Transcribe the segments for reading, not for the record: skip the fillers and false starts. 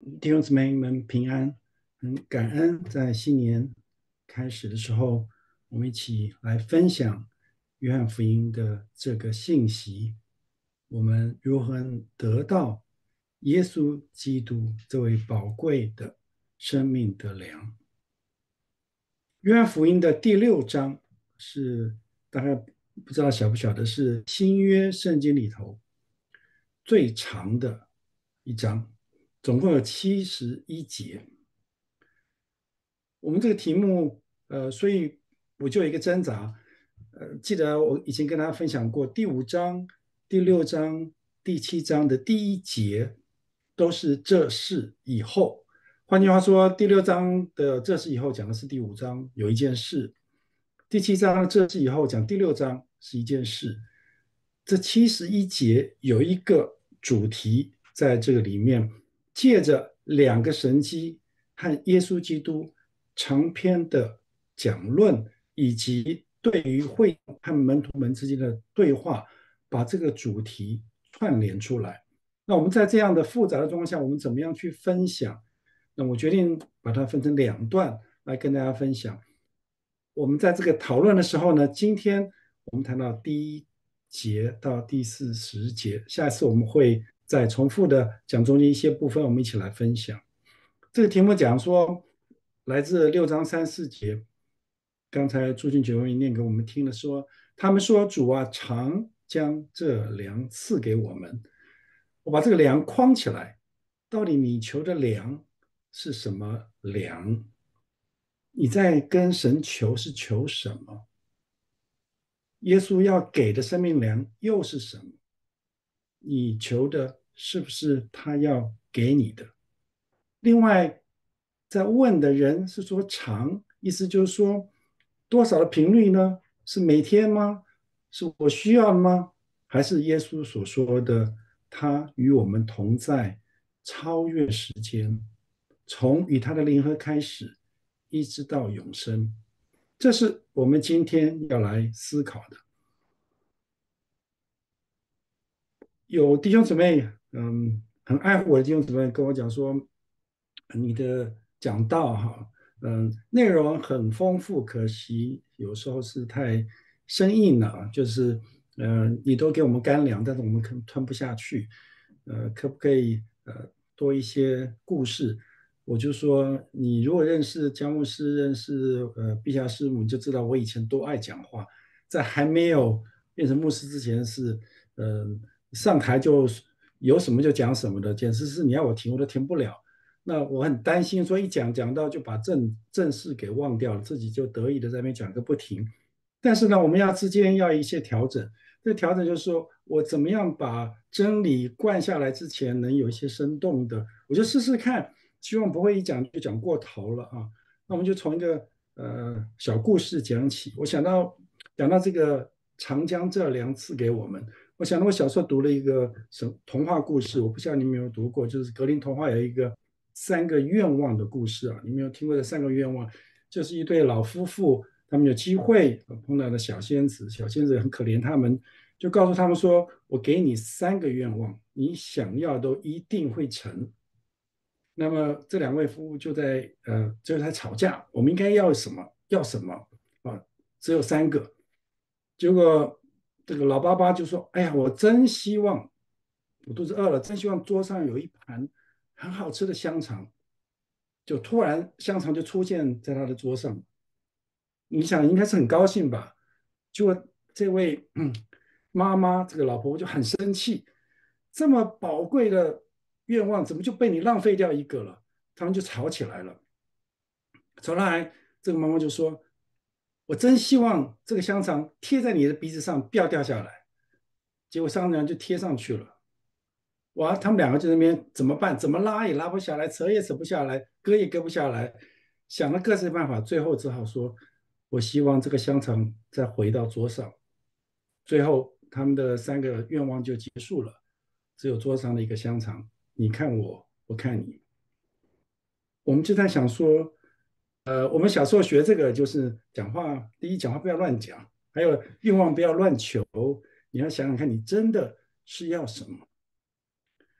弟兄姊妹们平安，很感恩在新年开始的时候，我们一起来分享约翰福音的这个信息，我们如何得到耶稣基督这位宝贵的生命的粮。约翰福音的第6章是大概不知道晓不晓得，是新约圣经里头最长的一章，总共有71节。我们这个题目，所以我就有一个挣扎。记得我以前跟大家分享过，第5章、第6章、第7章的第1节都是这事以后。换句话说，第6章的这事以后讲的是第5章有一件事，第7章这事以后讲第6章是一件事。这71节有一个主题在这个里面，借着2个神迹和耶稣基督长篇的讲论，以及对于会和门徒们之间的对话，把这个主题串联出来。那我们在这样的复杂的状况下，我们怎么样去分享？那我决定把它分成2段来跟大家分享。我们在这个讨论的时候呢，今天我们谈到第1节到第40节，下一次我们会再重复的讲中间一些部分，我们一起来分享。这个题目讲说，来自6章3、4节，刚才朱俊九念给我们听了说，他们说主啊，常将这粮赐给我们。我把这个粮框起来，到底你求的粮是什么粮？你在跟神求是求什么？耶稣要给的生命粮又是什么？你求的是不是他要给你的？另外，在问的人是说常，意思就是说多少的频率呢？是每天吗？是我需要的吗？还是耶稣所说的他与我们同在，超越时间，从与他的联合开始，一直到永生？这是我们今天要来思考的。有弟兄姊妹，很爱护我的弟兄姊妹跟我讲说，你的讲道哈，内容很丰富，可惜有时候是太生硬了啊，就是你都给我们干粮，但是我们可能吞不下去，可不可以多一些故事？我就说，你如果认识姜牧师，认识碧霞师母，你就知道我以前多爱讲话，在还没有变成牧师之前是，上台就有什么就讲什么的，简直是你要我停我都停不了。那我很担心，说一讲到就把正事给忘掉了，自己就得意的在那边讲个不停。但是呢，我们之间要一些调整。这个调整就是说我怎么样把真理灌下来之前，能有一些生动的，我就试试看，希望不会一讲就讲过头了啊。那我们就从一个小故事讲起。我讲到这个长江这粮赐给我们，我想到我小时候读了一个童话故事，我不知道你们有没有读过，就是格林童话有一个3个愿望的故事啊，你们有听过这3个愿望？就是一对老夫妇，他们有机会碰到了小仙子，小仙子很可怜他们，就告诉他们说：“我给你3个愿望，你想要都一定会成。”那么这2位夫妇就在吵架，我们应该要什么？要什么啊？只有3个。结果这个老爸爸就说：“哎呀，我真希望我肚子饿了，真希望桌上有一盘很好吃的香肠。”就突然香肠就出现在他的桌上，你想应该是很高兴吧？结果这位妈妈这个老婆婆就很生气，这么宝贵的愿望怎么就被你浪费掉一个了？他们就吵起来了。吵来，这个妈妈就说：“我真希望这个香肠贴在你的鼻子上，不要掉下来。”结果香肠就贴上去了。哇，他们2个就在那边怎么办？怎么拉也拉不下来，扯也扯不下来，割也割不下来，想了各自的办法，最后只好说：“我希望这个香肠再回到桌上。”最后，他们的3个愿望就结束了，只有桌上的一个香肠，你看我，我看你。我们就在想说，我们小时候学这个就是讲话，第一讲话不要乱讲，还有愿望不要乱求，你要想想看你真的是要什么。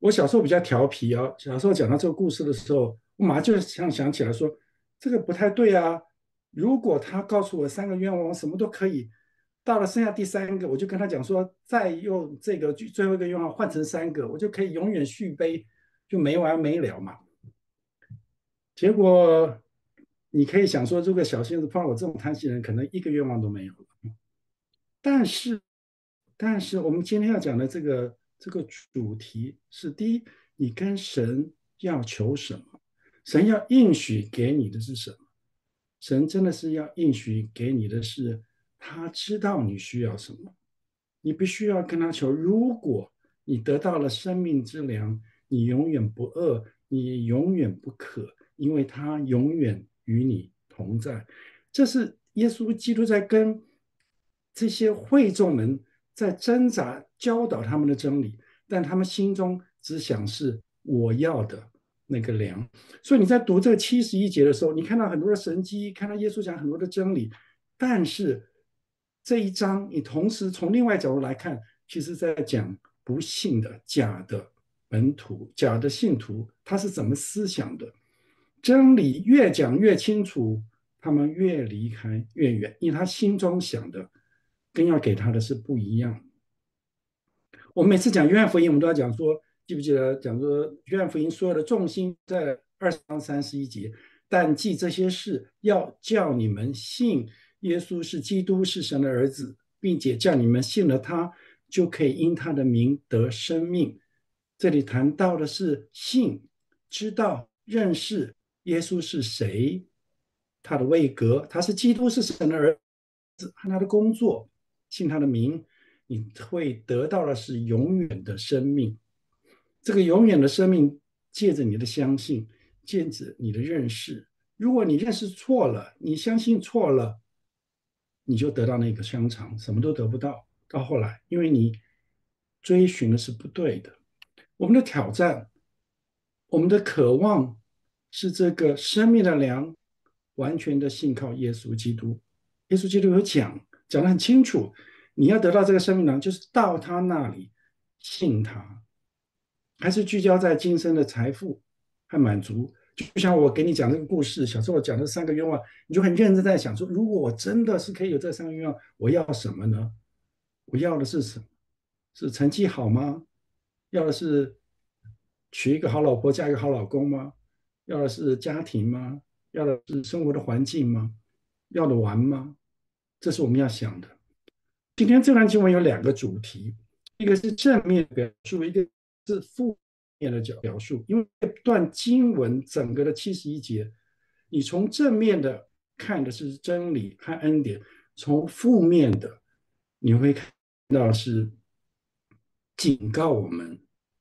我小时候比较调皮啊，小时候讲到这个故事的时候，我马上就想起来说，这个不太对啊。如果他告诉我三个愿望，我什么都可以，到了剩下第三个，我就跟他讲说，再用这个最后一个愿望换成三个，我就可以永远续杯，就没完没了嘛。结果你可以想说，如果小仙子碰到我这种贪心人，可能一个愿望都没有了。但是，我们今天要讲的这个主题是：第一，你跟神要求什么？神要应许给你的是什么？神真的是要应许给你的是，他知道你需要什么，你必须要跟他求。如果你得到了生命之粮，你永远不饿，你永远不渴，因为他永远与你同在。这是耶稣基督在跟这些会众们在挣扎教导他们的真理，但他们心中只想是我要的那个粮。所以你在读这个71节的时候，你看到很多的神迹，看到耶稣讲很多的真理，但是这一章你同时从另外角度来看，其实在讲不信的假的门徒、假的信徒，他是怎么思想的。真理越讲越清楚，他们越离开越远，因为他心中想的跟要给他的是不一样。我们每次讲约翰福音，我们都要讲说，记不记得讲说约翰福音所有的重心在20章31节，但记这些事，要叫你们信耶稣是基督，是神的儿子，并且叫你们信了他，就可以因他的名得生命。这里谈到的是信，知道、认识耶稣是谁，他的位格，他是基督，是神的儿子，和他的工作，信他的名。你会得到的是永远的生命。这个永远的生命借着你的相信，借着你的认识。如果你认识错了，你相信错了，你就得到那个香肠，什么都得不到。到后来，因为你追寻的是不对的。我们的挑战，我们的渴望是这个生命的粮，完全的信靠耶稣基督。耶稣基督有讲得很清楚，你要得到这个生命粮，就是到他那里信他，还是聚焦在今生的财富和满足。就像我给你讲这个故事，小时候我讲的三个愿望，你就很认真在想说，如果我真的是可以有这三个愿望，我要什么呢？我要的是什么？是成绩好吗？要的是娶一个好老婆，嫁一个好老公吗？要的是家庭吗？要的是生活的环境吗？要的玩吗？这是我们要想的。今天这段经文有两个主题，一个是正面表述，一个是负面的表述。因为这段经文整个的71节，你从正面的看的是真理和恩典，从负面的你会看到是警告我们，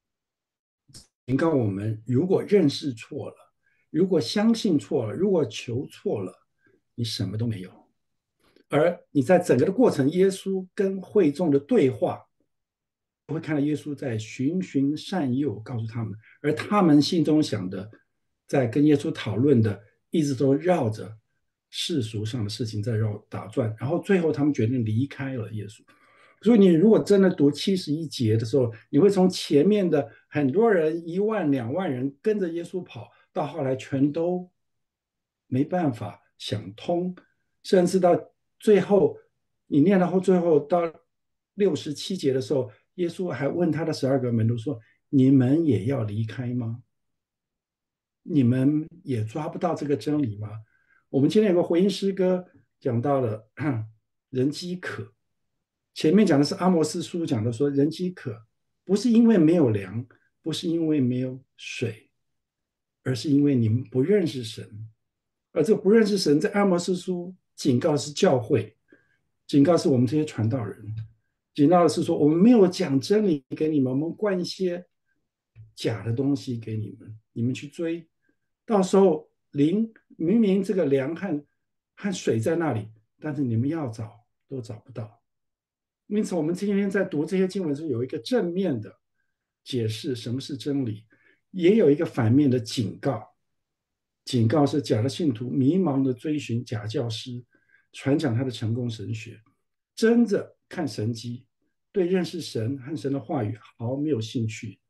如果认识错了，如果相信错了，如果求错了，你什么都没有。而你在整个的过程，耶稣跟会众的对话，不会看到耶稣在循循善诱，告诉他们，而他们心中想的，在跟耶稣讨论的，一直都绕着世俗上的事情在打转，然后最后他们决定离开了耶稣。所以你如果真的读71节的时候，你会从前面的很多人1万2万人跟着耶稣跑，到后来全都没办法想通，甚至到最后，你念到最后到67节的时候，耶稣还问他的12个门徒说：“你们也要离开吗？你们也抓不到这个真理吗？”我们今天有个回音诗歌讲到了人饥渴，前面讲的是阿摩斯书讲的说人饥渴，不是因为没有粮，不是因为没有水，而是因为你们不认识神。而这不认识神，在阿摩斯书警告是教会，警告是我们这些传道人，警告的是说我们没有讲真理给你们，我们灌一些假的东西给你们，你们去追，到时候明明这个粮和水在那里，但是你们要找都找不到。因此，我们今天在读这些经文时，有一个正面的解释什么是真理，也有一个反面的警告。警告是假的信徒迷茫的追寻假教师，传讲他的成功神学，争着看神迹，对认识神和神的话语毫没有兴趣，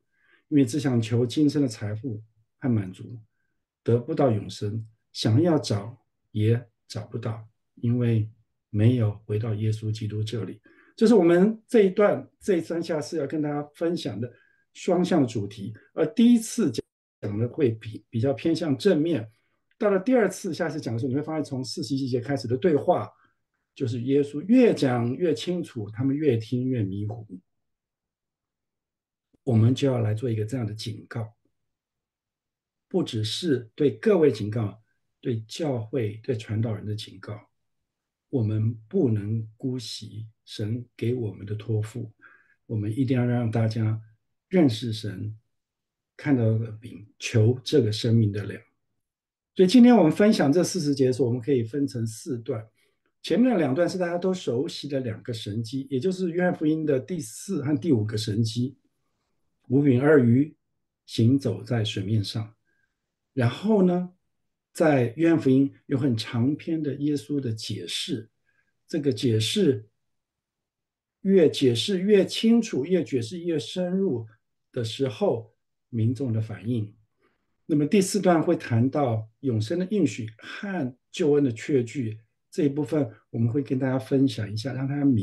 因为只想求今生的财富和满足，得不到永生，想要找也找不到，因为没有回到耶稣基督这里。这是我们这一段这一三下是要跟大家分享的双向主题。而第一次讲的会比较偏向正面，到了第二次下次讲的时候，你会发现从41节开始的对话，就是耶稣越讲越清楚，他们越听越迷糊。我们就要来做一个这样的警告，不只是对各位警告，对教会、对传道人的警告。我们不能姑息神给我们的托付，我们一定要让大家认识神，看到的饼，求这个生命的粮。所以今天我们分享这40节的时候，我们可以分成4段。前面的2段是大家都熟悉的2个神迹，也就是约翰福音的第4和第5个神迹，五饼二鱼行走在水面上。然后呢，在约翰福音有很长篇的耶稣的解释，这个解释越清楚，越解释越深入的时候，民众的反应。那么第4段会谈到永生的应许和救恩的确据，这一部分我们会跟大家分享一下，让大家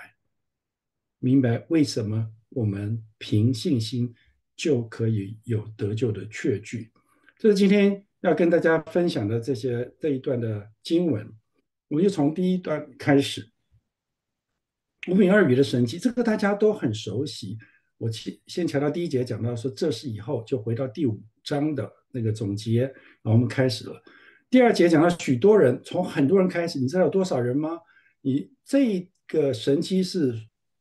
明白为什么我们凭信心就可以有得救的确据。这是今天要跟大家分享的这一段的经文。我们就从第1段开始，五饼二鱼的神迹，这个大家都很熟悉。我先强调第1节讲到说这是以后，就回到第5章的那个总结，然后我们开始了。第2节讲到许多人，从很多人开始，你知道有多少人吗？你这个神迹是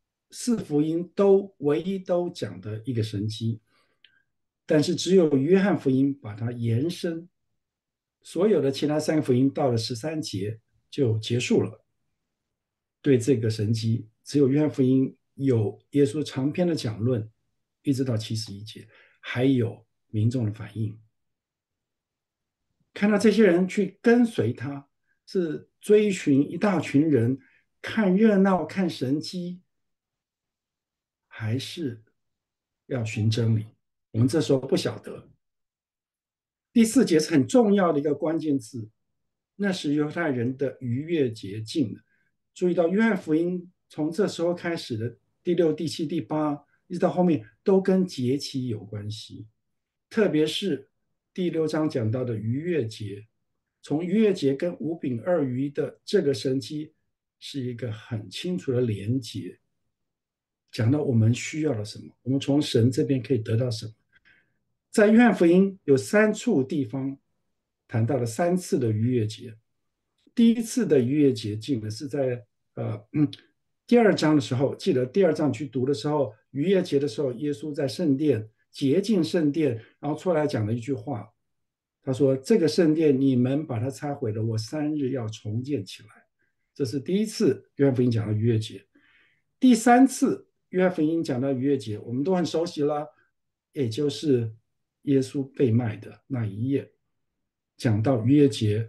4福音唯一都讲的一个神迹，但是只有约翰福音把它延伸，所有的其他3个福音到了13节就结束了。对这个神迹，只有约翰福音有耶稣长篇的讲论，一直到71节，还有民众的反应。看到这些人去跟随他，是追寻一大群人，看热闹、看神迹，还是要寻真理？我们这时候不晓得。第4节是很重要的一个关键字，那是犹太人的逾越节近了。注意到约翰福音从这时候开始的第6、第7、第8，一直到后面都跟节期有关系，特别是第6章讲到的逾越节，从逾越节跟五饼二鱼的这个神迹是一个很清楚的连结，讲到我们需要了什么，我们从神这边可以得到什么。在约翰福音有3处地方谈到了3次的逾越节。第一次的逾越节近呢是在第2章的时候，记得第2章去读的时候，逾越节的时候，耶稣在圣殿洁净圣殿，然后出来讲了一句话，他说：“这个圣殿你们把它拆毁了，我3日要重建起来。”这是第一次约翰福音讲到逾越节。第3次约翰福音讲到逾越节，我们都很熟悉了，也就是耶稣被卖的那一夜，讲到逾越节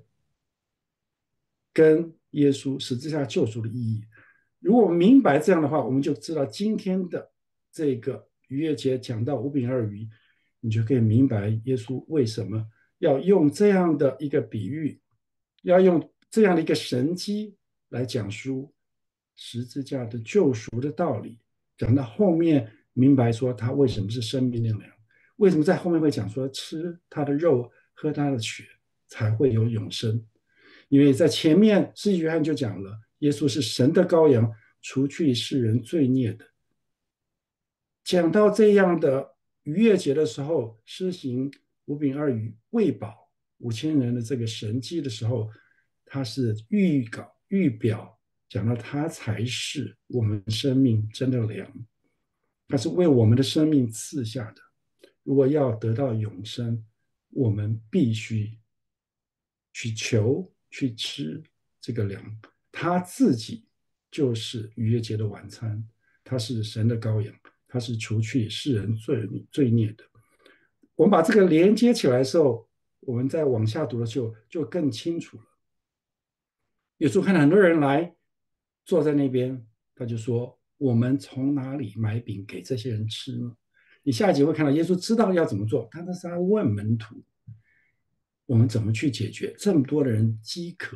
跟耶稣十字架救赎的意义。如果我们明白这样的话，我们就知道今天的这个逾越节讲到五饼二鱼，你就可以明白耶稣为什么要用这样的一个比喻，要用这样的一个神迹来讲述十字架的救赎的道理。讲到后面，明白说他为什么是生命的粮，为什么在后面会讲说吃他的肉、喝他的血才会有永生。因为在前面施洗约翰就讲了，耶稣是神的羔羊，除去世人罪孽的。讲到这样的逾越节的时候，施行五饼二鱼喂饱5000人的这个神迹的时候，他是预表，讲到他才是我们生命真的粮，他是为我们的生命赐下的。如果要得到永生，我们必须去求、去吃这个粮。他自己就是逾越节的晚餐，他是神的羔羊，他是除去世人罪孽的。我们把这个连接起来的时候，我们再往下读的时候就更清楚了。耶稣看到很多人来坐在那边，他就说：“我们从哪里买饼给这些人吃呢？” 你下一集会看到耶稣知道要怎么做，他那是他问门徒，我们怎么去解决这么多的人饥渴？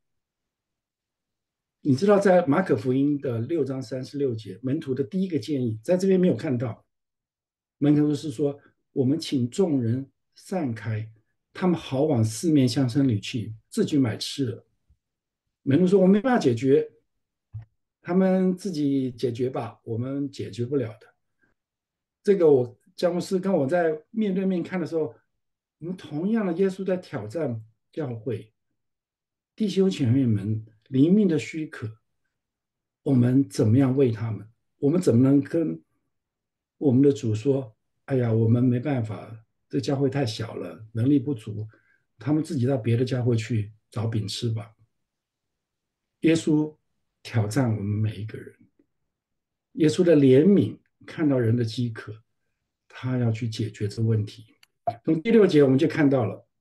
你知道，在马可福音的6章36节，门徒的第一个建议，在这边没有看到。门徒是说，我们请众人散开，他们好往四面乡村里去，自己买吃的。门徒说，我没办法解决，他们自己解决吧，我们解决不了的。这个我詹姆斯跟我在面对面看的时候，我们同样的耶稣在挑战教会弟兄姐妹们灵命的许可，我们怎么样为他们？我们怎么能跟我们的主说：“哎呀，我们没办法，这教会太小了，能力不足，他们自己到别的教会去找饼吃吧。”耶稣挑战我们每一个人，耶稣的怜悯看到人的饥渴，他要去解决这问题。从第6节我们就看到了，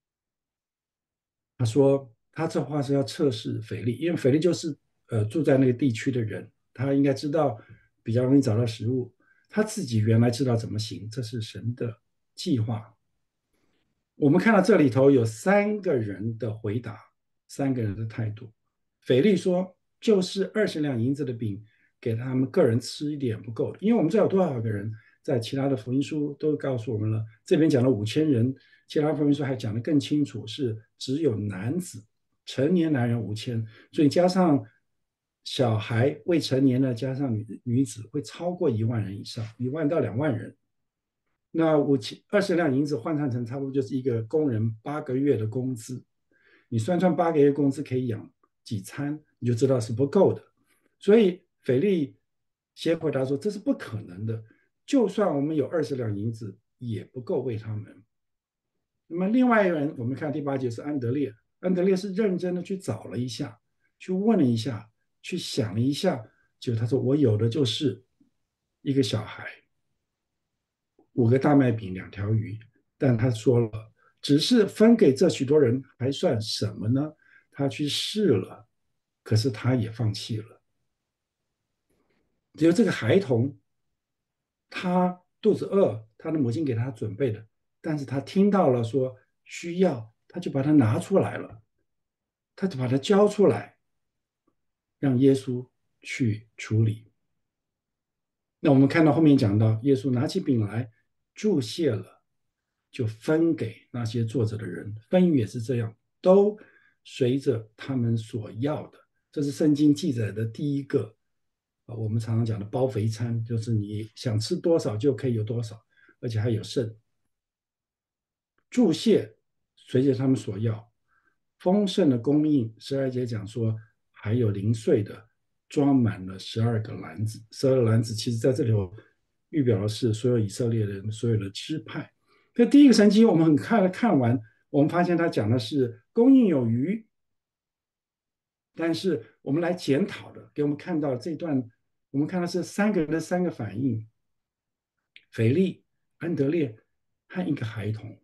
他说他这话是要测试腓力，因为腓力就是住在那个地区的人，他应该知道比较容易找到食物，他自己原来知道怎么行，这是神的计划。我们看到这里头有3个人的回答，3个人的态度。腓力说，就是20两银子的饼，给他们个人吃一点不够的，因为我们知道有多少个人，在其他的福音书都告诉我们了，这边讲了5000人，其他福音书还讲得更清楚，是只有男子，成年男人5000，所以加上小孩、未成年的，加上女子，会超过1万人以上，1万到2万人。那20两银子换算成差不多就是一个工人8个月的工资，你算8个月工资可以养几餐，你就知道是不够的。所以腓力先回答说这是不可能的，就算我们有20两银子也不够喂他们。那么另外一个人，我们看第8节是安德烈，安德烈是认真的去找了一下，去问了一下，去想了一下，就他说我有的就是一个小孩。5个大麦饼2条鱼，但他说了，只是分给这许多人还算什么呢？他去试了，可是他也放弃了。只有这个孩童，他肚子饿，他的母亲给他准备的，但是他听到了说需要，他就把它拿出来了，他就把它交出来，让耶稣去处理。那我们看到后面讲到，耶稣拿起饼来，注谢了，就分给那些坐着的人。分也是这样，都随着他们所要的。这是圣经记载的第一个我们常常讲的包肥餐，就是你想吃多少就可以有多少，而且还有剩。注谢随着他们所要，丰盛的供应。12节讲说，还有零碎的，装满了12个篮子。12篮子其实在这里预表的是所有以色列人所有的支派。这第一个神迹我们很看完，我们发现他讲的是供应有余，但是我们来检讨的，给我们看到这段，我们看到是3个人的3个反应：腓力、安德烈和一个孩童。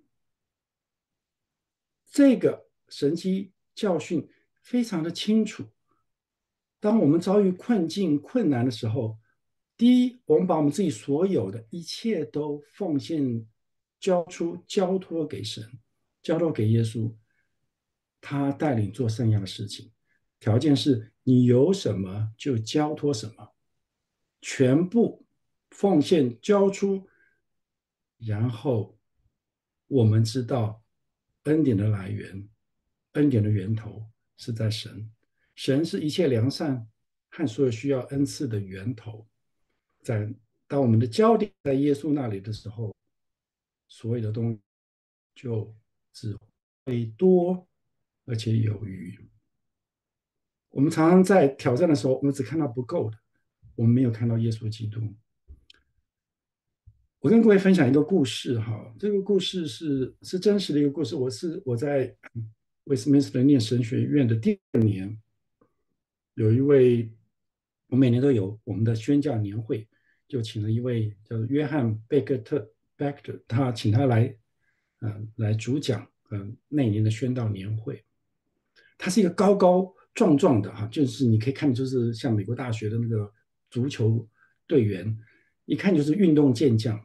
这个神机教训非常的清楚。当我们遭遇困境、困难的时候，第一，我们把我们自己所有的一切都奉献、交托给神，交托给耶稣，他带领做剩下的事情。条件是你有什么就交托什么，全部奉献交出，然后我们知道恩典的来源，恩典的源头是在神，神是一切良善和所有需要恩赐的源头。当我们的焦点在耶稣那里的时候，所有的东西就只会多，而且有余。我们常常在挑战的时候，我们只看到不够的，我们没有看到耶稣基督。我跟各位分享一个故事哈，这个故事是真实的一个故事。我在威斯敏斯特念神学院的第2年，有一位，我每年都有我们的宣教年会，就请了一位叫做约翰贝克特 （Becker），他请他来主讲那一年的宣道年会。他是一个高高壮壮的哈，就是你可以看就是像美国大学的那个足球队员，一看就是运动健将。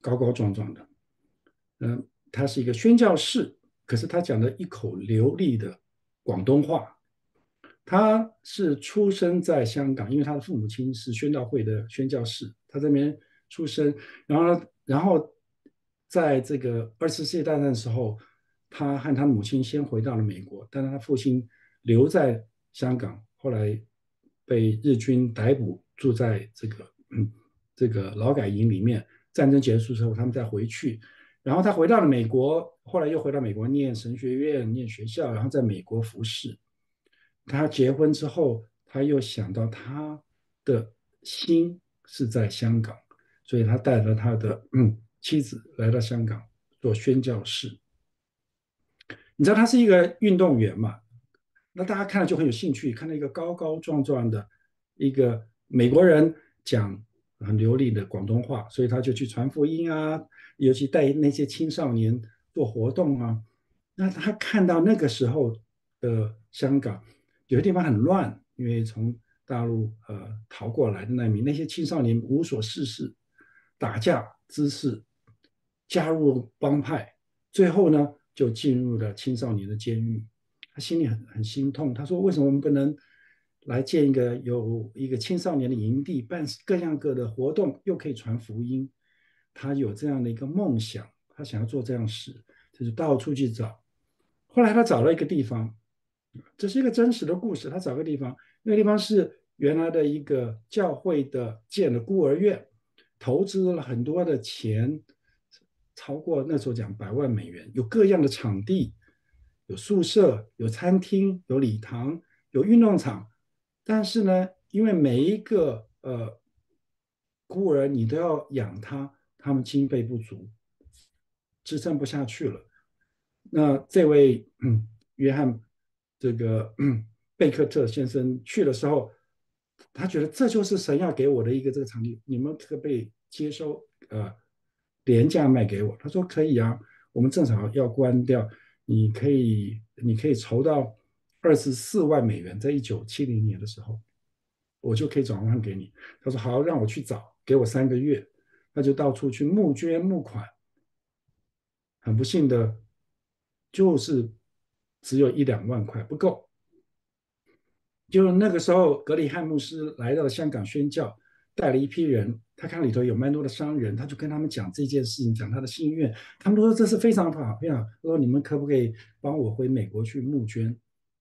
高高壮壮的，他是一个宣教士，可是他讲的一口流利的广东话。他是出生在香港，因为他的父母亲是宣道会的宣教士，他这边出生，然后在这个二次世界大战的时候，他和他母亲先回到了美国，但是他父亲留在香港，后来被日军逮捕，住在这个劳改营里面。战争结束之后，他们再回去，然后他回到了美国，后来又回到美国念神学院、念学校，然后在美国服侍。他结婚之后，他又想到他的心是在香港，所以他带着他的妻子来到香港做宣教士。你知道他是一个运动员嘛？那大家看了就很有兴趣，看到一个高高壮壮的一个美国人讲很流利的广东话，所以他就去传福音啊，尤其带那些青少年做活动啊。那他看到那个时候的香港，有些地方很乱，因为从大陆逃过来的难民，那些青少年无所事事，打架滋事，加入帮派，最后呢就进入了青少年的监狱。他心里很心痛，他说：“为什么我们不能来建一个有一个青少年的营地，办各样各的活动，又可以传福音？”他有这样的一个梦想，他想要做这样事，就是到处去找。后来他找了一个地方，这是一个真实的故事。他找个地方，那个地方是原来的一个教会的建的孤儿院，投资了很多的钱，超过那时候讲100万美元，有各样的场地，有宿舍，有餐厅，有礼堂，有运动场。但是呢，因为每一个孤儿你都要养他，他们经费不足，支撑不下去了。那这位约翰这个贝克特先生去的时候，他觉得这就是神要给我的一个这个场地，你们可不可以接收廉价卖给我？他说可以啊，我们正好要关掉，你可以筹到24万美元，在1970年的时候，我就可以转换给你。他说好，让我去找，给我3个月，他就到处去募捐募款。很不幸的，就是只有1-2万块不够。就那个时候，格里汉牧师来到香港宣教，带了一批人，他看里头有蛮多的商人，他就跟他们讲这件事情，讲他的心愿。他们都说这是非常好，非常好。他说你们可不可以帮我回美国去募捐？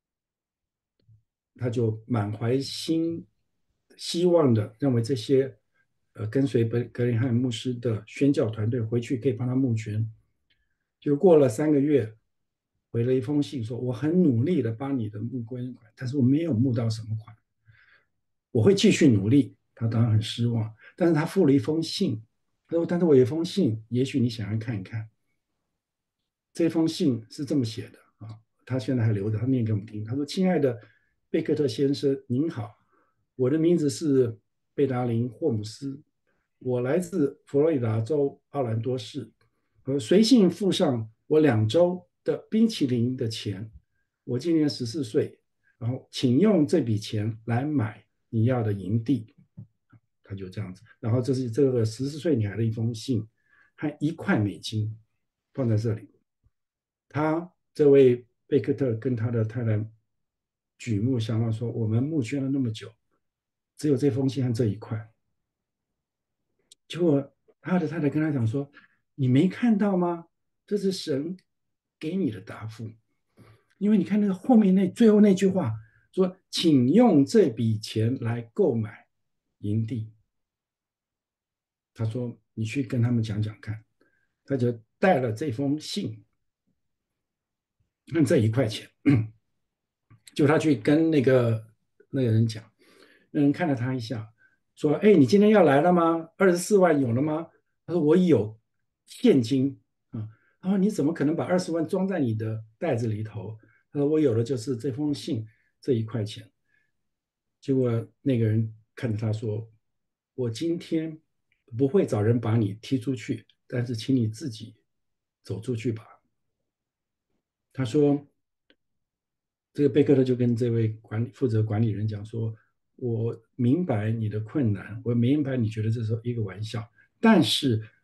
他就满怀希望的认为这些跟随格林汉牧师的宣教团队回去可以帮他募捐。就过了3个月，回了一封信说：“我很努力的帮你的募捐款，但是我没有募到什么款，我会继续努力。”他当然很失望，但是他附了一封信，他说：“但是我有一封信，也许你想要看一看。”这封信是这么写的啊，他现在还留着，他念给我们听。他说：“亲爱的贝克特先生，您好，我的名字是贝达林霍姆斯，我来自佛罗里达州奥兰多市，随信附上我2周的冰淇淋的钱。我今年14岁，然后请用这笔钱来买你要的营地。”他就这样子，然后这是这个14岁女孩的一封信，和1块美金放在这里。他这位贝克特跟他的太太举目相望，说：“我们募捐了那么久，只有这封信和这一块。”结果他的太太跟他讲说：“你没看到吗？这是神给你的答复。因为你看那个后面最后那句话说，请用这笔钱来购买营地。”他说：“你去跟他们讲讲看。”他就带了这封信跟这1块钱，就他去跟那个人讲，那人看了他一下，说：“哎，你今天要来了吗？24万有了吗？”他说：“我有现金啊。”他说：“你怎么可能把20万装在你的袋子里头？”他说：“我有的就是这封信，这1块钱。”结果那个人看着他说：“我今天不会找人把你踢出去，但是请你自己走出去吧。”他说：这个贝克特就跟这位负责管理人讲说：“我明白你的困难，我明白你觉得这是一个玩笑，但是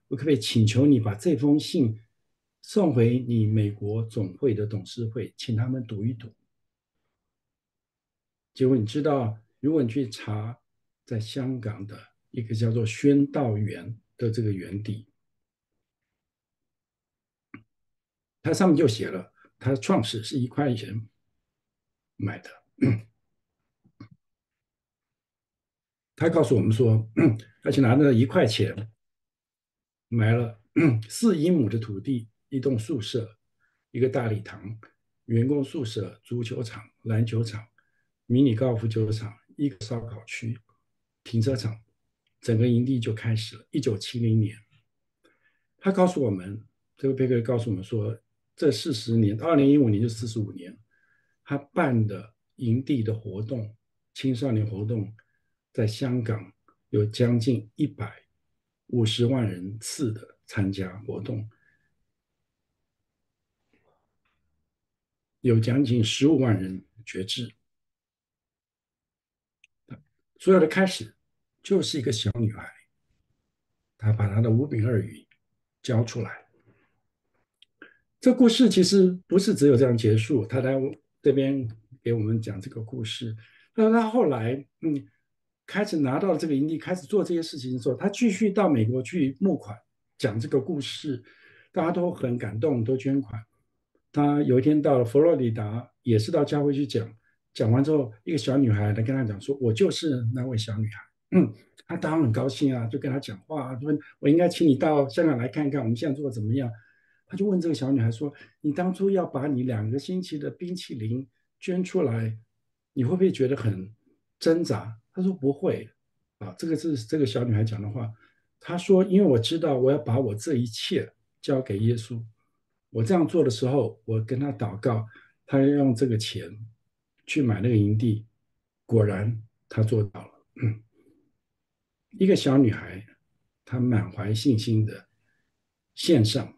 我可不可以请求你把这封信送回你美国总会的董事会，请他们读一读？结果你知道，如果你去查在香港的一个叫做宣道园的这个园地，它上面就写了，它的创始是1块钱买的。他告诉我们说，而且拿了1块钱买了4英亩的土地，一栋宿舍，一个大礼堂，员工宿舍、足球场、篮球场、迷你高尔夫球场，一个烧烤区、停车场，整个营地就开始了。1970年，他告诉我们，这个贝克告诉我们说，这40年，2015年就45年，他办的营地的活动，青少年活动，在香港有将近150万人次的参加活动，有将近15万人决志。所有的开始就是一个小女孩，她把她的5饼2鱼交出来。这故事其实不是只有这样结束，他在这边给我们讲这个故事。那他后来，开始拿到了这个营地，开始做这些事情的时候，他继续到美国去募款，讲这个故事，大家都很感动，都捐款。他有一天到了佛罗里达，也是到教会去讲，讲完之后，一个小女孩来跟他讲说：“我就是那位小女孩。”他当然很高兴啊，就跟他讲话，就问我应该请你到香港来看看，我们现在做的怎么样？他就问这个小女孩说：“你当初要把你2个星期的冰淇淋捐出来，你会不会觉得很挣扎？”他说：“不会。”啊，这个是这个小女孩讲的话。她说：“因为我知道我要把我这一切交给耶稣，我这样做的时候，我跟他祷告，他要用这个钱去买那个营地。果然，他做到了。一个小女孩，她满怀信心的献上。”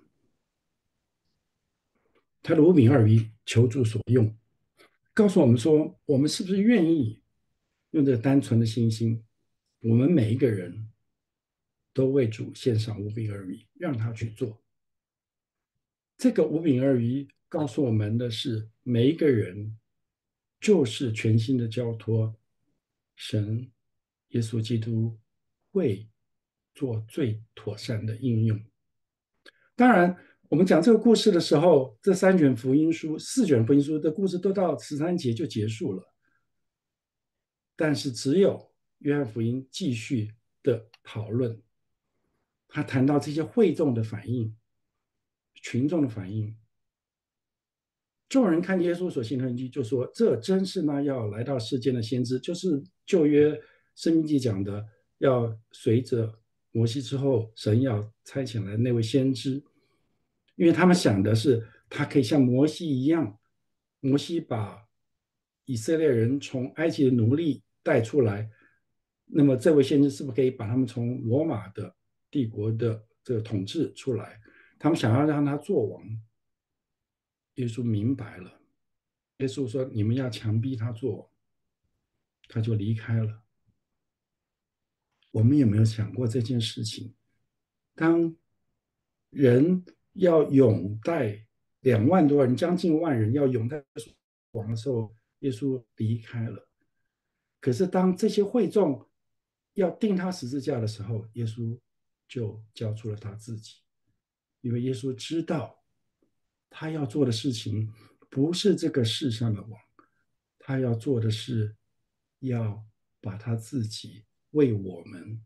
他的5饼2鱼求助所用，告诉我们说，我们是不是愿意用这单纯的心，我们每一个人都为主献上5饼2鱼，让他去做。这个5饼2鱼告诉我们的是，每一个人就是全新的交托，神耶稣基督会做最妥善的应用。当然，我们讲这个故事的时候，这4卷福音书的故事都到13节就结束了，但是只有约翰福音继续的讨论，他谈到这些会众的反应、群众的反应。众人看耶稣所行的神迹，就说：“这真是那要来到世间的先知，就是旧约申命记讲的，要随着摩西之后，神要差遣来那位先知。”因为他们想的是，他可以像摩西一样，摩西把以色列人从埃及的奴隶带出来，那么这位先知是不是可以把他们从罗马的帝国的这个统治出来？他们想要让他做王。耶稣明白了，耶稣说：“你们要强逼他做王。”他就离开了。我们有没有想过这件事情？当人要拥戴2万多人，将近万人要拥戴王的时候，耶稣离开了。可是当这些会众要钉他十字架的时候，耶稣就交出了他自己，因为耶稣知道他要做的事情不是这个世上的王，他要做的是要把他自己为我们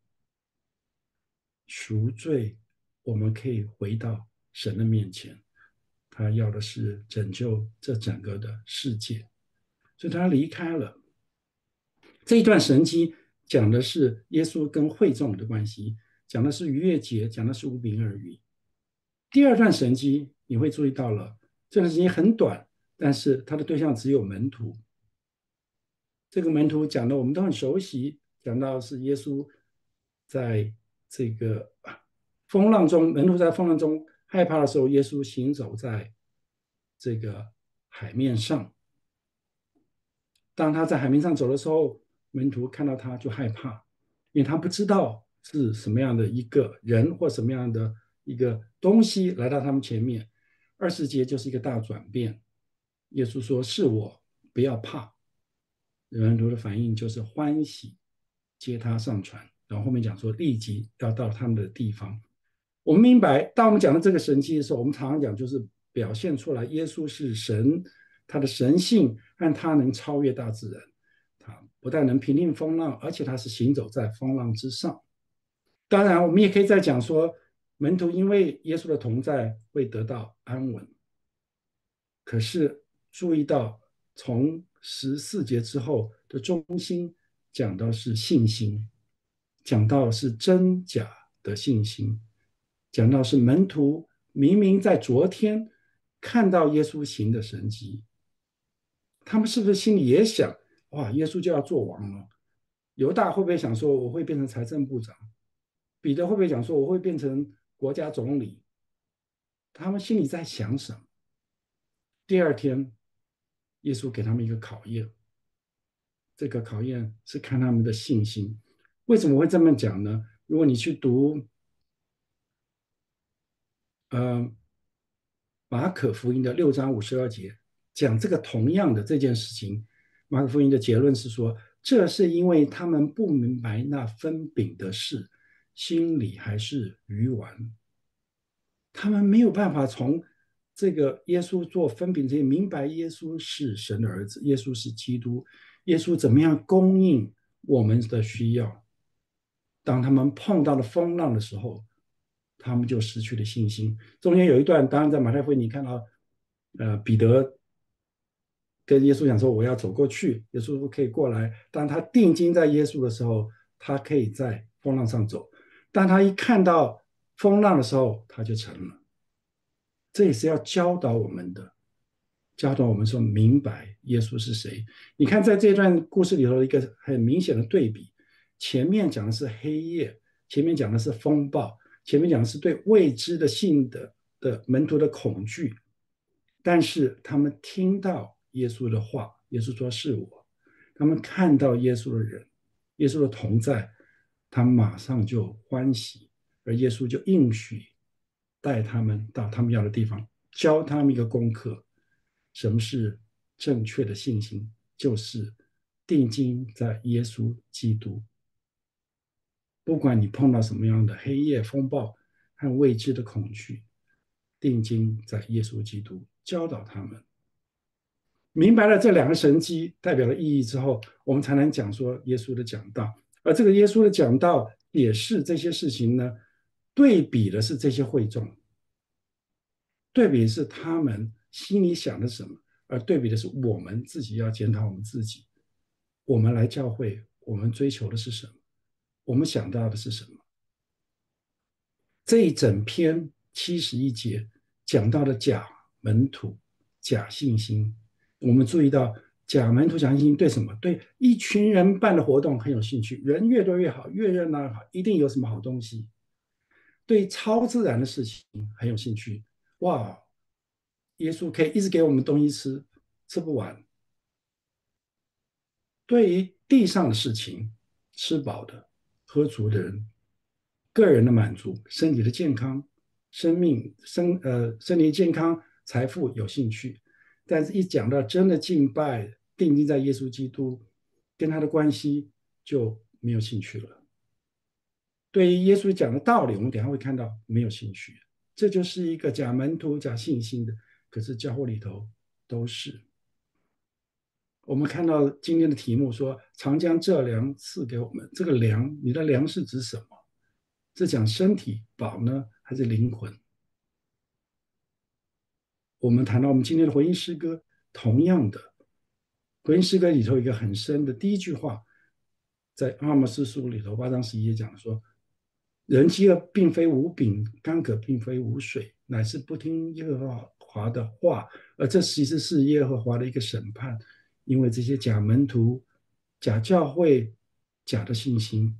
赎罪，我们可以回到神的面前。他要的是拯救这整个的世界，所以他离开了。这一段神迹讲的是耶稣跟会众的关系，讲的是逾越节，讲的是5饼2鱼。第二段神迹你会注意到了，这段神迹很短，但是它的对象只有门徒。这个门徒讲的我们都很熟悉，讲到是耶稣在这个风浪中，门徒在风浪中害怕的时候，耶稣行走在这个海面上。当他在海面上走的时候，门徒看到他就害怕，因为他不知道是什么样的一个人或什么样的一个东西来到他们前面。20节就是一个大转变，耶稣说：“是我，不要怕。”门徒的反应就是欢喜，接他上船。然后后面讲说，立即要到他们的地方。我们明白，当我们讲到这个神迹的时候，我们常常讲就是表现出来，耶稣是神，他的神性和他能超越大自然，他不但能平定风浪，而且他是行走在风浪之上。当然，我们也可以再讲说，门徒因为耶稣的同在会得到安稳。可是注意到，从14节之后的中心讲到是信心，讲到是真假的信心，讲到是门徒明明在昨天看到耶稣行的神迹，他们是不是心里也想，哇，耶稣就要做王了？犹大会不会想说，我会变成财政部长？彼得会不会讲说，我会变成国家总理？他们心里在想什么？第二天，耶稣给他们一个考验，这个考验是看他们的信心。为什么会这么讲呢？如果你去读呃马可福音的6章52节，讲这个同样的这件事情，马可福音的结论是说，这是因为他们不明白那分饼的事，心里还是愚顽。他们没有办法从这个耶稣做分饼这些明白耶稣是神的儿子，耶稣是基督，耶稣怎么样供应我们的需要。当他们碰到了风浪的时候，他们就失去了信心。中间有一段，当然在马太福音你看到，彼得跟耶稣讲说：“我要走过去。”耶稣说：“可以过来。”当他定睛在耶稣的时候，他可以在风浪上走。当他一看到风浪的时候，他就沉了。这也是要教导我们的，教导我们说明白耶稣是谁。你看，在这段故事里头，一个很明显的对比，前面讲的是黑夜，前面讲的是风暴，前面讲的是对未知的性的门徒的恐惧，但是他们听到耶稣的话，耶稣说是我，他们看到耶稣的人，耶稣的同在，他们马上就欢喜，而耶稣就应许带他们到他们要的地方，教他们一个功课，什么是正确的信心，就是定睛在耶稣基督。不管你碰到什么样的黑夜风暴和未知的恐惧，定睛在耶稣基督，教导他们。明白了这两个神迹代表的意义之后，我们才能讲说耶稣的讲道。而这个耶稣的讲道也是这些事情呢，对比的是这些会众，对比是他们心里想的什么，而对比的是我们自己要检讨我们自己。我们来教会，我们追求的是什么？我们想到的是什么？这一整篇71节讲到的假门徒、假信心，我们注意到假门徒、假信心对什么？对一群人办的活动很有兴趣，人越多越好，越热闹越好，一定有什么好东西。对超自然的事情很有兴趣，哇！耶稣可以一直给我们东西吃，吃不完。对于地上的事情，吃饱的、喝足的人，个人的满足、身体的健康、身体健康、财富有兴趣，但是一讲到真的敬拜、定睛在耶稣基督跟他的关系就没有兴趣了。对于耶稣讲的道理，我们等下会看到没有兴趣，这就是一个假门徒、假信心的。可是教会里头都是。我们看到今天的题目说，常将这粮赐给我们。这个粮，你的粮是指什么？是讲身体饱呢，还是灵魂？我们谈到我们今天的回应诗歌，同样的，回应诗歌里头有一个很深的第一句话，在阿摩斯书里头8章11节讲说，人饥饿并非无饼，干渴并非无水，乃是不听耶和华的话，而这其实是耶和华的一个审判，因为这些假门徒、假教会、假的信心，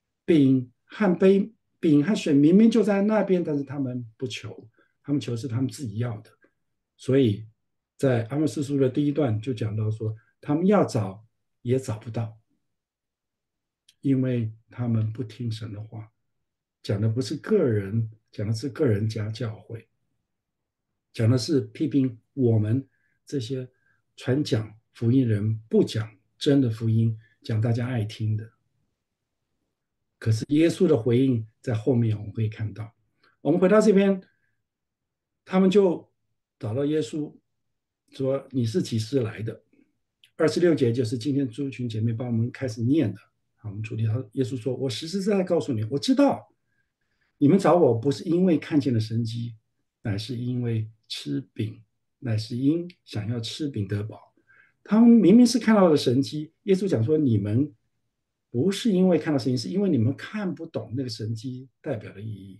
饼和水明明就在那边，但是他们不求，他们求是他们自己要的，所以在阿莫斯书的第一段就讲到说，他们要找也找不到，因为他们不听神的话。 讲的不是个人，讲的是个人加教会，讲的是批评我们这些传讲福音人不讲真的福音，讲大家爱听的。可是耶稣的回应在后面我们会看到。我们回到这边，他们就找到耶稣，说你是几时来的？26节就是今天朱群姐妹帮我们开始念的。好，我们主题，耶稣说：“我实实在在告诉你，我知道你们找我不是因为看见了神迹，乃是因为吃饼，乃是因想要吃饼得饱。他们明明是看到了神迹，耶稣讲说你们不是因为看到神迹，是因为你们看不懂那个神迹代表的意义。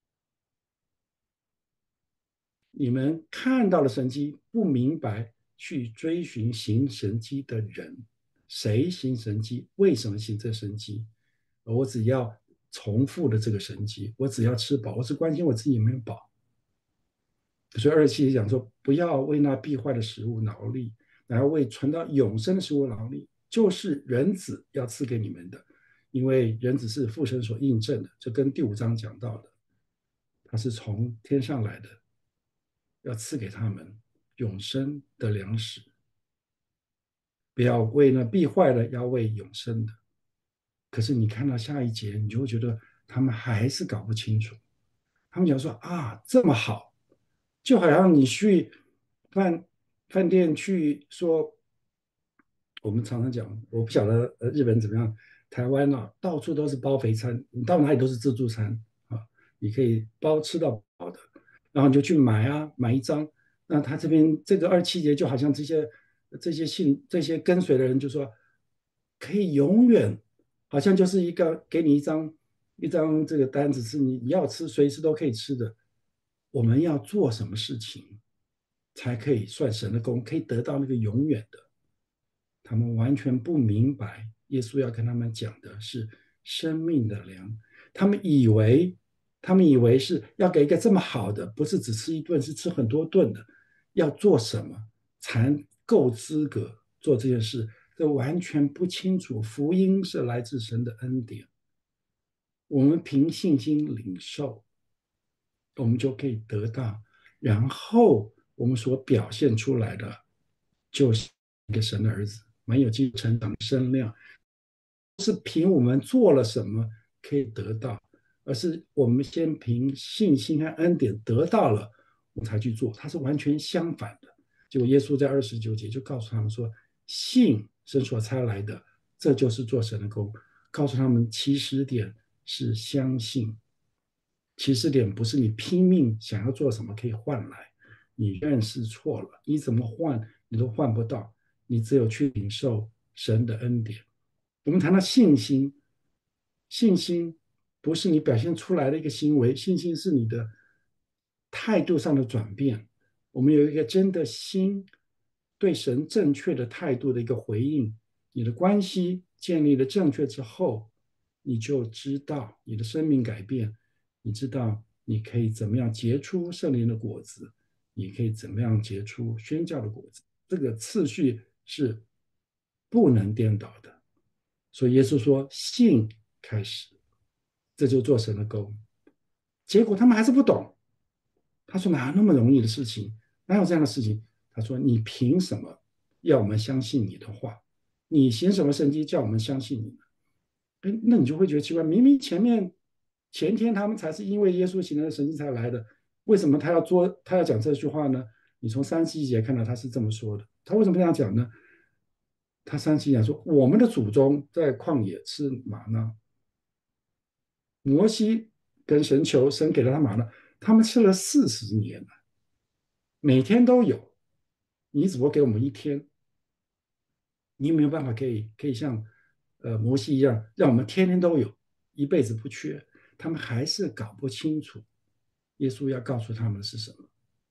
你们看到了神迹，不明白去追寻行神迹的人，谁行神迹，为什么行这神迹？我只要重复的这个神迹，我只要吃饱，我只关心我自己有没有饱。所以27讲说，不要为那必坏的食物劳力，然后为存到永生的食物劳力，就是人子要赐给你们的，因为人子是父神所印证的，这跟第5章讲到的，他是从天上来的，要赐给他们永生的粮食，不要为那必坏的，要为永生的。可是你看到下一节，你就会觉得他们还是搞不清楚。他们讲说啊，这么好，就好像你去饭店去说，我们常常讲，我不晓得日本怎么样，台湾啊到处都是包肥餐，你到哪里都是自助餐啊，你可以包吃到饱的，然后你就去买啊，买一张。那他这边这个27节就好像这些跟随的人就说，可以永远，好像就是一个给你一张这个单子，是你要吃随时都可以吃的。我们要做什么事情才可以算神的功，可以得到那个永远的？他们完全不明白，耶稣要跟他们讲的是生命的粮。他们以为，他们以为是要给一个这么好的，不是只吃一顿，是吃很多顿的。要做什么才够资格做这件事？这完全不清楚。福音是来自神的恩典，我们凭信心领受，我们就可以得到。然后我们所表现出来的，就是一个神的儿子，蛮有基督成长的身量。是凭我们做了什么可以得到，而是我们先凭信心和恩典得到了，我们才去做。它是完全相反的。结果耶稣在29节就告诉他们说：信神所差来的，这就是做神的工。告诉他们起始点是相信，起始点不是你拼命想要做什么可以换来，你认识错了，你怎么换你都换不到，你只有去领受神的恩典。我们谈到信心，信心不是你表现出来的一个行为，信心是你的态度上的转变。我们有一个真的心，对神正确的态度的一个回应。你的关系建立了正确之后，你就知道你的生命改变，你知道你可以怎么样结出圣灵的果子，你可以怎么样结出宣教的果子。这个次序是不能颠倒的。所以耶稣说信开始，这就做神的工。结果他们还是不懂。他说哪有那么容易的事情？哪有这样的事情？他说你凭什么要我们相信你的话？你行什么神迹叫我们相信你呢？那你就会觉得奇怪，明明前天他们才是因为耶稣行了神迹才来的，为什么他要讲这句话呢？你从31节看到他是这么说的，他为什么这样讲呢？他31节讲说，我们的祖宗在旷野吃玛纳，摩西跟神求，神给了他玛纳，他们吃了40年了，每天都有，你只不过给我们一天，你有没有办法可以像摩西一样，让我们天天都有，一辈子不缺？他们还是搞不清楚耶稣要告诉他们的是什么。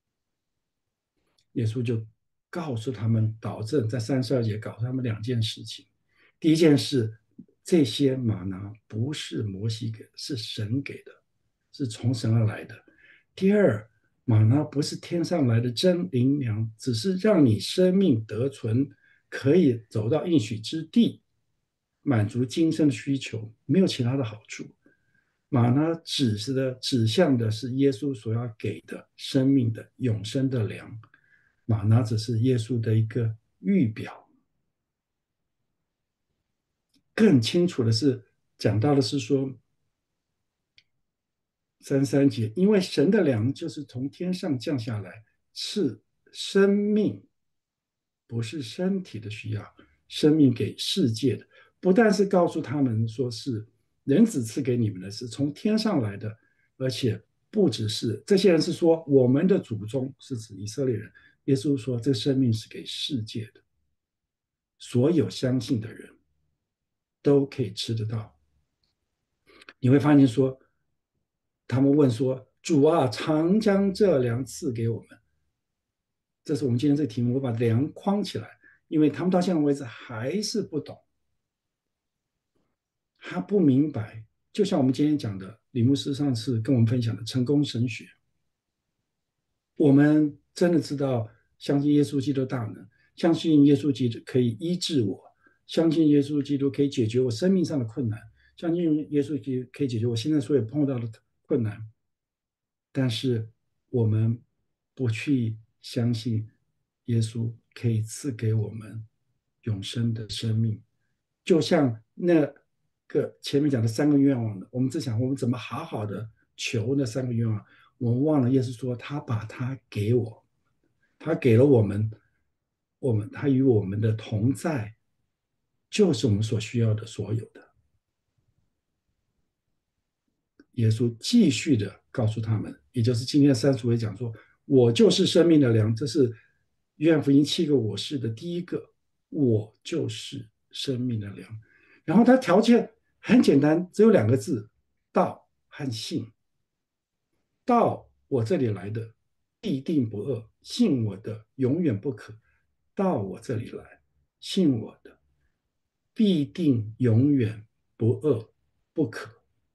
耶稣就告诉他们，导正在32节告诉他们2件事情。第一件事，这些玛拿不是摩西给的，是神给的，是从神而来的。第二，玛拿不是天上来的真灵粮，只是让你生命得存，可以走到应许之地，满足今生的需求，没有其他的好处。 马呢指向的是耶稣所要给的生命的永生的粮，马呢只是耶稣的一个预表。更清楚的是，讲到的是说33节，因为神的粮就是从天上降下来，是生命，不是身体的需要，生命给世界的，不但是告诉他们说是人子赐给你们的，是从天上来的，而且不只是这些人是说我们的祖宗是指以色列人，耶稣说这生命是给世界的，所有相信的人都可以吃得到。你会发现说，他们问说：“主啊，常将这粮赐给我们。”这是我们今天这个题目，我把粮框起来，因为他们到现在为止还是不懂，他不明白。就像我们今天讲的，李牧师上次跟我们分享的成功神学，我们真的知道，相信耶稣基督大能，相信耶稣基督可以医治我，相信耶稣基督可以解决我生命上的困难，相信耶稣基督可以解决我现在所有碰到的困难。但是我们不去相信耶稣可以赐给我们永生的生命，就像那个前面讲的3个愿望的，我们只想我们怎么好好的求那3个愿望，我们忘了耶稣说他把他给我，他给了我们，他与我们的同在，就是我们所需要的所有的。耶稣继续的告诉他们，也就是今天的30位讲说：“我就是生命的粮。”这是约翰福音7个我是的第一个，我就是生命的粮。然后他条件很简单，只有2个字：道和信。道我这里来的必定不饿，信我的永远不渴。到我这里来，信我的必定永远不饿不渴。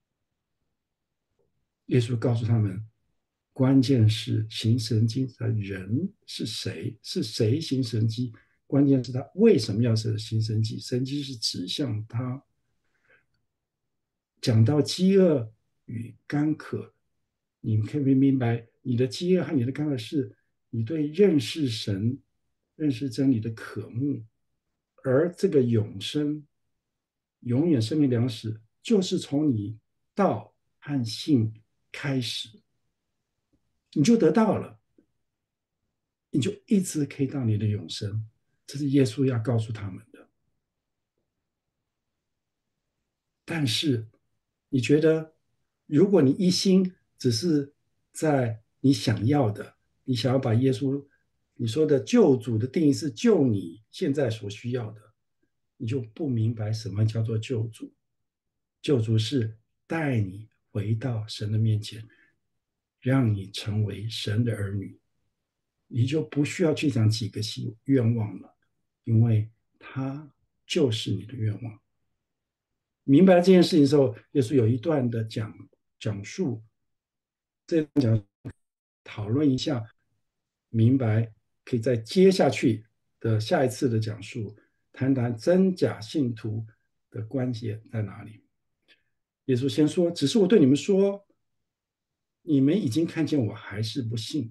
耶稣告诉他们，关键是行神迹的人是谁？是谁行神迹？关键是他为什么要是行神迹？神迹是指向他。讲到饥饿与干渴，你们可以明白，你的饥饿和你的干渴是你对认识神、认识真理的渴慕，而这个永生、永远生命粮食，就是从你道和信开始。你就得到了，你就一直可以到你的永生。这是耶稣要告诉他们的。但是，你觉得，如果你一心只是在你想要的，你想要把耶稣你说的救主的定义是救你现在所需要的，你就不明白什么叫做救主。救主是带你回到神的面前，让你成为神的儿女。你就不需要去讲几个愿望了，因为它就是你的愿望。明白了这件事情的时候，耶稣有一段的讲述，这讲讨论一下，明白可以再接下去的下一次的讲述，谈谈真假信徒的关系在哪里。耶稣先说：“只是我对你们说，你们已经看见我，还是不信。”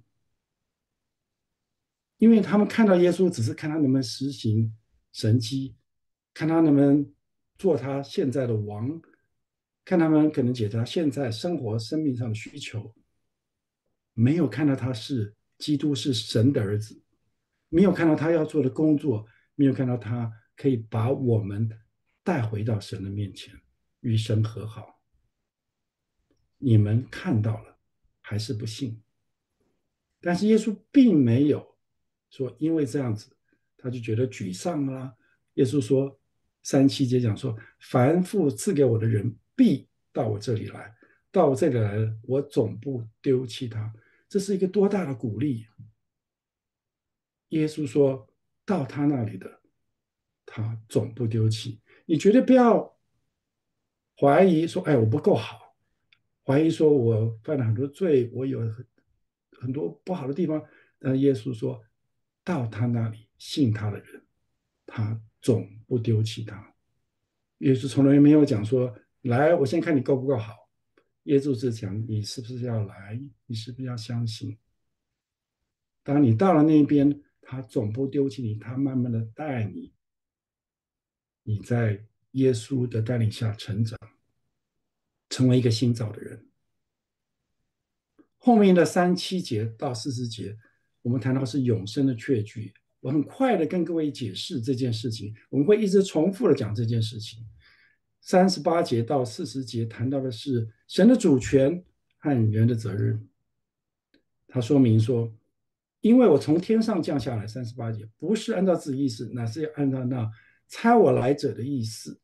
因为他们看到耶稣，只是看他能不能实行神迹，看他能不能做他现在的王，看他们可能解决他现在生活生命上的需求，没有看到他是基督是神的儿子，没有看到他要做的工作，没有看到他可以把我们带回到神的面前，与神和好。你们看到了，还是不信？但是耶稣并没有说因为这样子他就觉得沮丧啦。耶稣说37节讲说，凡父赐给我的人必到我这里来，到我这里来了，我总不丢弃他。这是一个多大的鼓励！耶稣说到他那里的，他总不丢弃。你绝对不要怀疑说，哎，我不够好，怀疑说我犯了很多罪，我有很多不好的地方。但耶稣说到他那里信他的人，他总不丢弃他。耶稣从来没有讲说，来，我先看你够不够好。 耶稣是讲你是不是要来，你是不是要相信？当你到了那边，他总不丢弃你，他慢慢的带你，你在耶稣的带领下成长，成为一个新造的人。后面的37节到40节，我们谈到是永生的确据。我很快的跟各位解释这件事情，我们会一直重复的讲这件事情。38节到40节谈到的是神的主权和人的责任。他说明说，因为我从天上降下来，38节不是按照自己意思，乃是按照那差我来者的意思。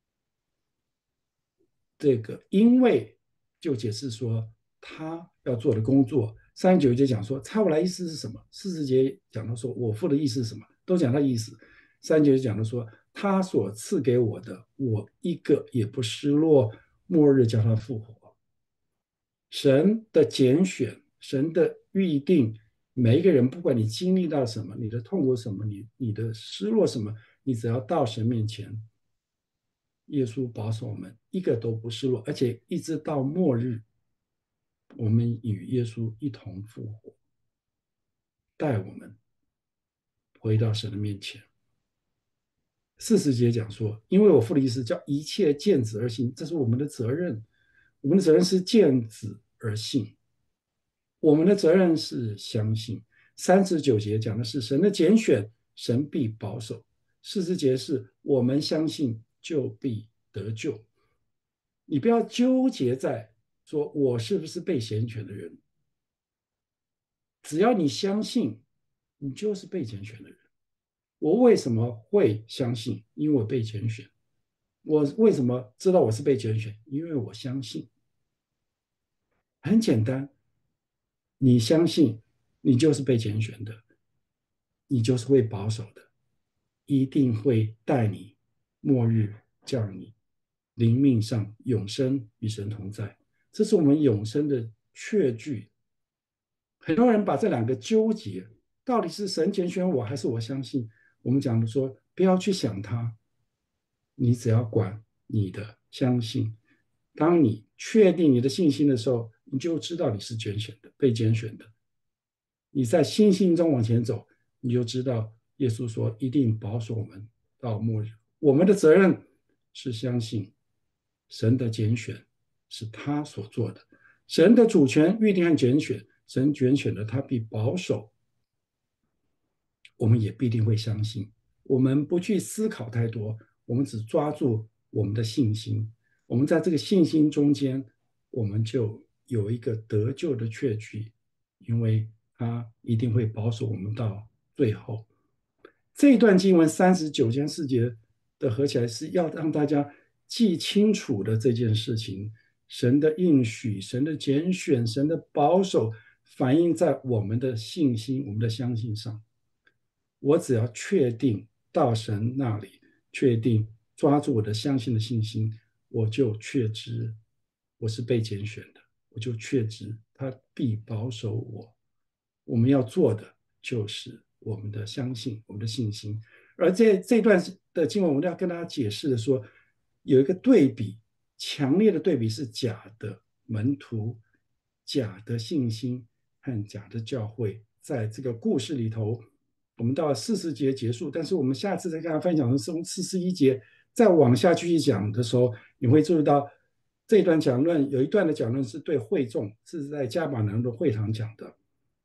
这个因为就解释说他要做的工作。39节讲说差我来意思是什么，40节讲到说我父的意思是什么，都讲他意思。39节讲到说他所赐给我的，我一个也不失落，末日叫他复活。神的拣选，神的预定，每一个人，不管你经历到什么，你的痛苦什么，你的失落什么，你只要到神面前，耶稣保守我们，一个都不失落，而且一直到末日，我们与耶稣一同复活，带我们回到神的面前。40节讲说，因为我父的意思叫一切见子而信，这是我们的责任，我们的责任是见子而信。我们的责任是相信。39节讲的是神的拣选，神必保守。40节是我们相信就必得救。你不要纠结在说我是不是被拣选的人，只要你相信，你就是被拣选的人。我为什么会相信？因为我被拣选。我为什么知道我是被拣选？因为我相信。很简单，你相信，你就是被拣选的，你就是会保守的，一定会带你末日叫你灵命上永生与神同在。这是我们永生的确据。很多人把这两个纠结，到底是神拣选我还是我相信？我们讲的说，不要去想它，你只要管你的相信。当你确定你的信心的时候，你就知道你是拣选的，被拣选的。你在信心中往前走，你就知道耶稣说一定保守我们到末日。我们的责任是相信神的拣选是他所做的，神的主权预定和拣选，神拣选的他必保守，我们也必定会相信。我们不去思考太多，我们只抓住我们的信心。我们在这个信心中间，我们就有一个得救的确据，因为他一定会保守我们到最后。这一段经文39节4节的合起来，是要让大家记清楚的这件事情：神的应许、神的拣选、神的保守，反映在我们的信心、我们的相信上。我只要确定到神那里，确定抓住我的相信的信心，我就确知我是被拣选的，我就确知他必保守我。我们要做的就是我们的相信，我们的信心。而这段的经文，我们要跟大家解释的说，有一个对比，强烈的对比是假的门徒、假的信心和假的教会，在这个故事里头。我们到40节结束，但是我们下次再跟大家分享的是从41节再往下继续讲的时候，你会注意到这一段讲论有一段的讲论是对会众，是在加马南的会堂讲的，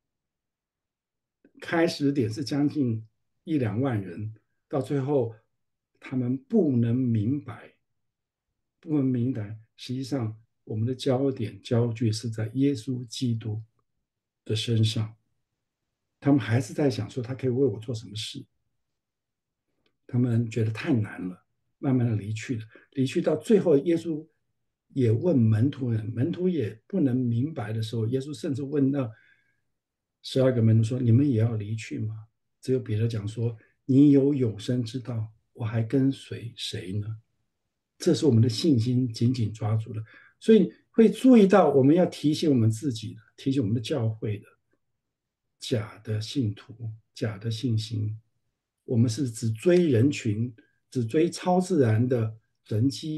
开始点是将近1-2万人，到最后他们不能明白，不能明白，实际上我们的焦点焦距是在耶稣基督的身上，他们还是在想说他可以为我做什么事。他们觉得太难了，慢慢的离去了。离去到最后，耶稣也问门徒们，门徒也不能明白的时候，耶稣甚至问到12个门徒说：“你们也要离去吗？”只有彼得讲说：“你有永生之道，我还跟随谁呢？”这是我们的信心紧紧抓住了。所以会注意到，我们要提醒我们自己的，提醒我们的教会的假的信徒、假的信心。我们是只追人群，只追超自然的神迹，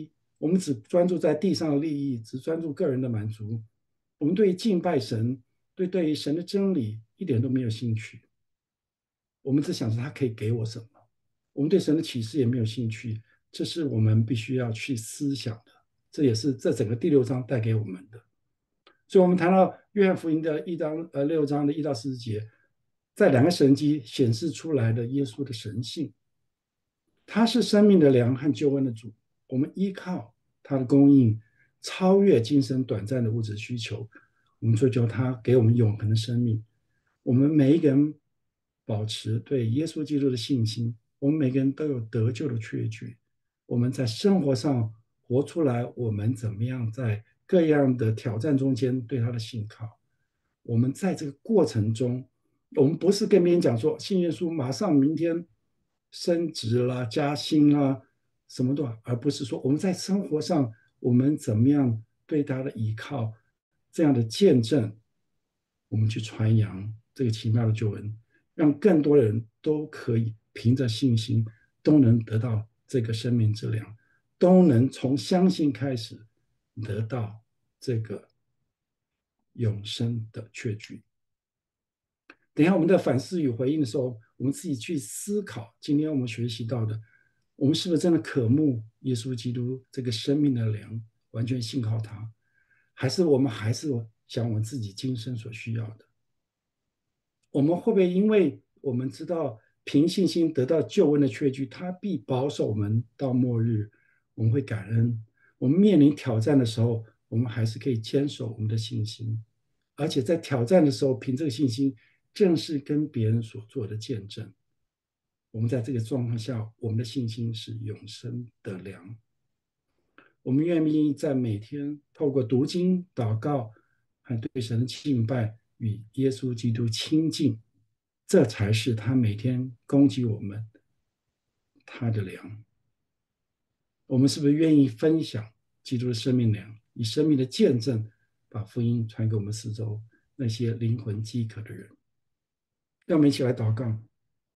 我们只专注在地上的利益，只专注个人的满足。我们对于敬拜神，对于神的真理一点都没有兴趣。我们只想着他可以给我什么。我们对神的启示也没有兴趣，这是我们必须要去思想的。这也是这整个第六章带给我们的。所以，我们谈到约翰福音的6章的1到40节，在两个神迹显示出来的耶稣的神性，他是生命的粮和救恩的主。我们依靠他的供应，超越今生短暂的物质需求。我们追求他给我们永恒的生命。我们每一个人保持对耶稣基督的信心，我们每个人都有得救的确据。我们在生活上活出来，我们怎么样在各样的挑战中间对他的信靠。我们在这个过程中，我们不是跟别人讲说信耶稣马上明天升职啦、加薪啦什么的，而不是说我们在生活上我们怎么样对他的依靠这样的见证，我们去传扬这个奇妙的救恩，让更多的人都可以凭着信心都能得到这个生命之粮，都能从相信开始得到这个永生的确据。等一下我们的反思与回应的时候，我们自己去思考，今天我们学习到的，我们是不是真的渴慕耶稣基督这个生命的粮，完全信靠他，还是我们还是想我们自己今生所需要的？我们会不会因为我们知道凭信心得到救恩的确据，他必保守我们到末日，我们会感恩。我们面临挑战的时候，我们还是可以坚守我们的信心，而且在挑战的时候，凭这个信心，正是跟别人所做的见证。我们在这个状况下，我们的信心是永生的粮。我们愿意在每天透过读经、祷告和对神的敬拜，与耶稣基督亲近，这才是他每天供给我们他的粮。我们是不是愿意分享基督的生命粮，以生命的见证，把福音传给我们四周那些灵魂饥渴的人？让我们一起来祷告。